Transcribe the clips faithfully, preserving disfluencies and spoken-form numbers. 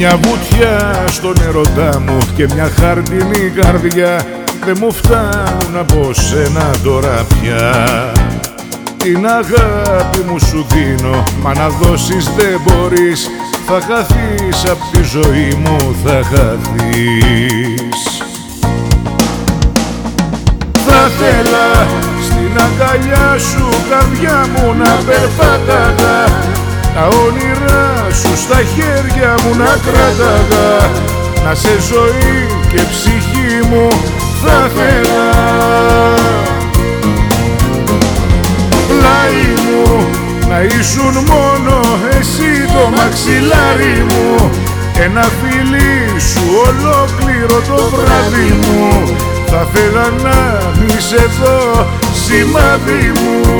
Μια βουτιά στον ερωτά μου και μια χαρτινή καρδιά δεν μου φτάνουν από σένα τώρα πια. Την αγάπη μου σου δίνω, μα να δώσεις δεν μπορείς. Θα χαθείς απ' τη ζωή μου, θα χαθείς. Θα θέλα στην αγκαλιά σου καρδιά μου να περπάταγα, τα όνειρά σου στα χέρια μου να κράταγα, να σε ζωή και ψυχή μου θα θέλα. Πλάι μου να ήσουν μόνο εσύ το μαξιλάρι μου, ένα φιλί σου ολόκληρο το βράδυ μου. Θα θέλα να είσαι εδώ σημάδι μου.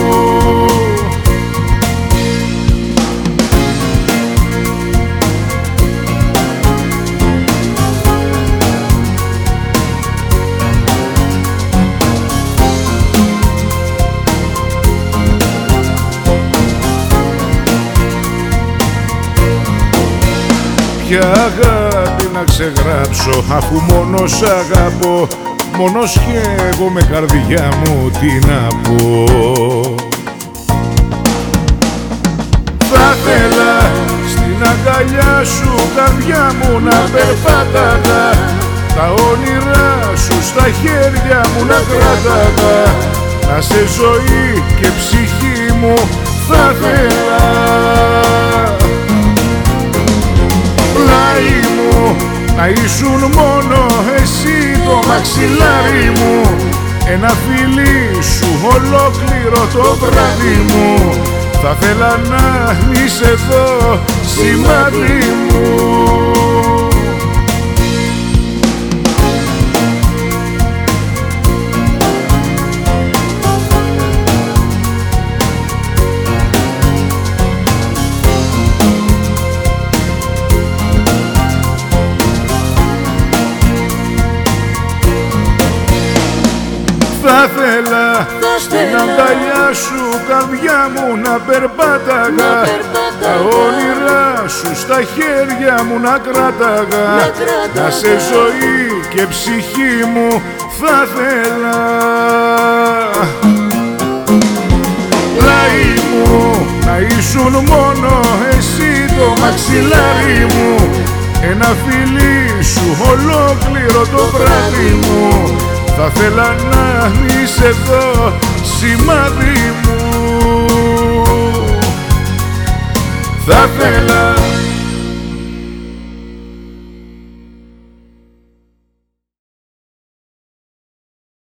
Ποια αγάπη να ξεγράψω αφού μόνο σ' αγαπώ, μόνος κι εγώ με καρδιά μου τι να πω. Θα θέλα στην αγκαλιά σου καρδιά μου να περπάταγα, τα όνειρά σου στα χέρια μου να κράταγα, να σε ζωή και ψυχή μου θα θέλα. Πλάι μου να ήσουν μόνο εσύ το μαξιλάρι μου, ένα φιλί σου ολόκληρο το βράδυ μου. Θα θέλα να είσαι εδώ σημάδι μου. Θα θέλα στην αγκαλιά σου καρδιά μου να περπάταγα, τα όνειρά σου στα χέρια μου να κράταγα, να σε ζωή και ψυχή μου θα θέλα. Πλάι μου να ήσουν μόνο εσύ το μαξιλάρι μου, ένα φιλί σου ολόκληρο το βράδυ μου. Θα θέλα να είσαι εδώ σημάδι μου. Θα θέλα